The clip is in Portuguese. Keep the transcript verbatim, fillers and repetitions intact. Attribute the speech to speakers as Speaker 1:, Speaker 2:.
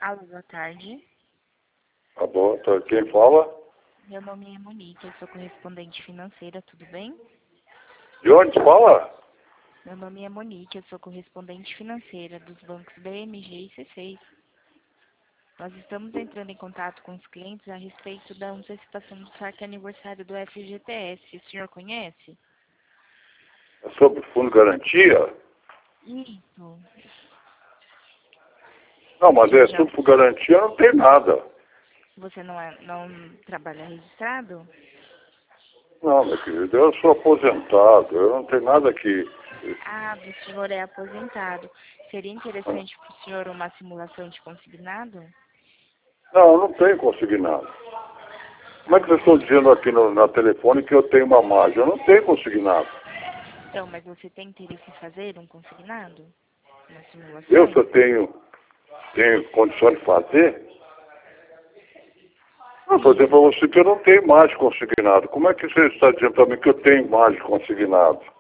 Speaker 1: Alô, boa tarde.
Speaker 2: Tá bom, tá. Quem fala?
Speaker 1: Meu nome é Monique, eu sou correspondente financeira, tudo bem?
Speaker 2: De onde fala?
Speaker 1: Meu nome é Monique, eu sou correspondente financeira dos bancos B M G e C seis. Nós estamos entrando em contato com os clientes a respeito da antecipação do saque aniversário do F G T S. O senhor conhece?
Speaker 2: É sobre fundo de garantia?
Speaker 1: Isso.
Speaker 2: Não, mas
Speaker 1: Ele
Speaker 2: é
Speaker 1: já...
Speaker 2: tudo por garantia, não tem nada.
Speaker 1: Você não, é, não trabalha registrado?
Speaker 2: Não, meu querido, eu sou aposentado, eu não tenho nada que...
Speaker 1: Ah, o senhor é aposentado. Seria interessante para o senhor uma simulação de consignado?
Speaker 2: Não, eu não tenho consignado. Como é que vocês estão dizendo aqui no, na telefone que eu tenho uma margem? Eu não tenho consignado.
Speaker 1: Então, mas você tem interesse em fazer um consignado? Uma
Speaker 2: Eu
Speaker 1: simulação?
Speaker 2: só tenho, tenho condições de fazer? Não, vou dizer para você que eu não tenho margem consignado. Como é que você está dizendo para mim que eu tenho margem consignado?